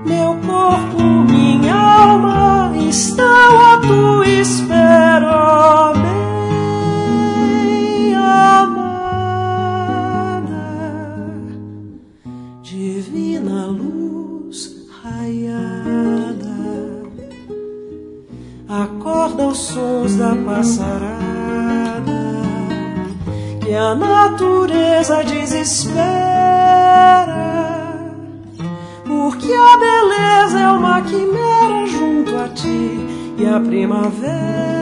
Meu corpo, minha alma estão à tua espera, ó bem amada, divina luz raiada. Acorda os sons da passarada que a natureza desespera, porque a beleza é uma quimera junto a ti e a primavera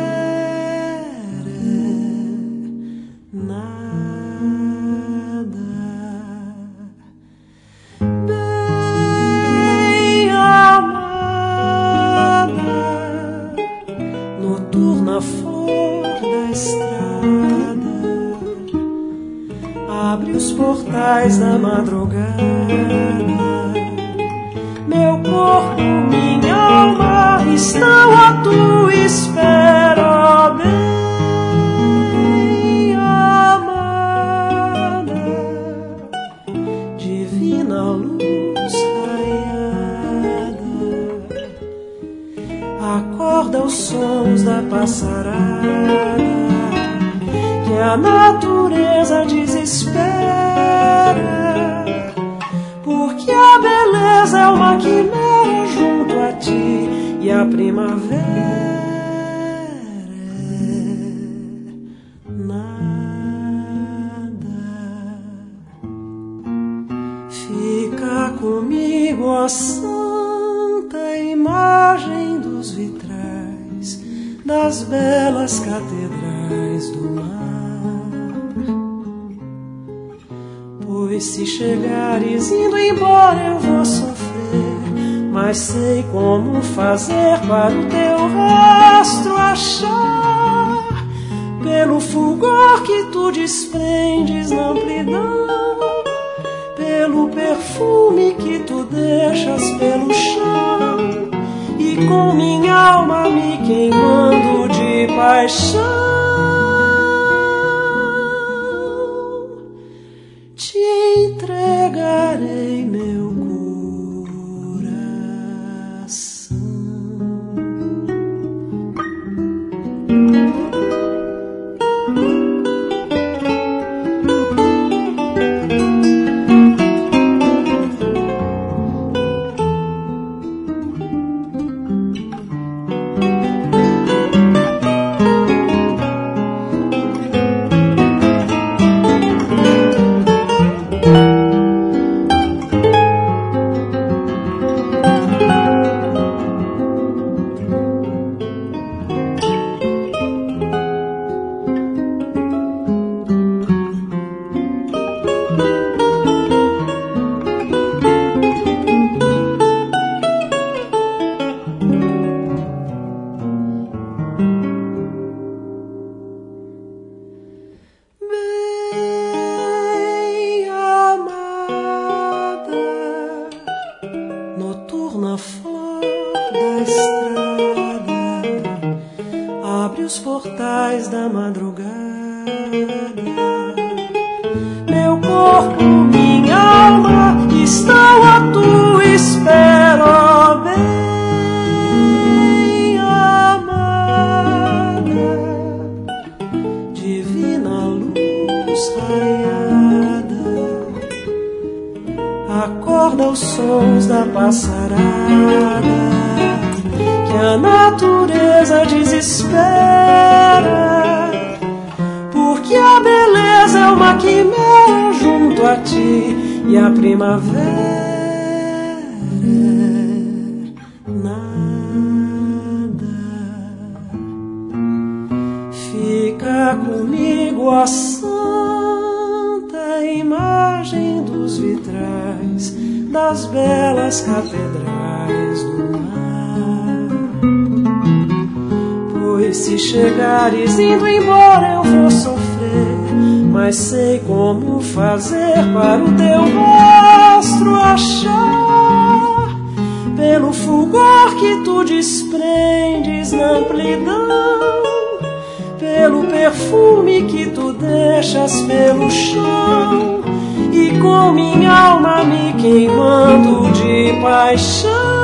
é nada. Bem amada, noturna flor da estrada, abre os portais da madrugada. Meu corpo, minha alma estão à tua espera, ó bem amada, divina luz raiada. Acorda os sons da passarada que a natureza desespera, porque a beleza é uma quimera junto a ti e a primavera é nada. Fica comigo, ó santa imagem dos vitrais das belas catedrais do mar. Pois se chegares indo embora eu vou sofrer, mas sei como fazer para o teu rastro achar, pelo fulgor que tu desprendes na amplidão, pelo perfume que tu deixas pelo chão, e com minha alma me queimando de paixão te entregarei meu coração. Noturna flor da estrada, abre os portais da madrugada. Meu corpo, minha alma estão à tua espera, ó bem amada, divina luz raiada. Acorda os sons da passarada que a natureza desespera, porque a beleza é uma quimera junto a ti e a primavera é nada. Fica comigo a santa imagem dos vitrais das belas catedrais do mar. Pois se chegares indo embora eu vou sofrer, mas sei como fazer para o teu rastro achar, pelo fulgor que tu desprendes na amplidão, pelo perfume que tu deixas pelo chão, e com minha alma me queimando de paixão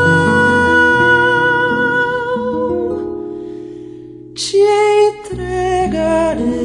te entregarei.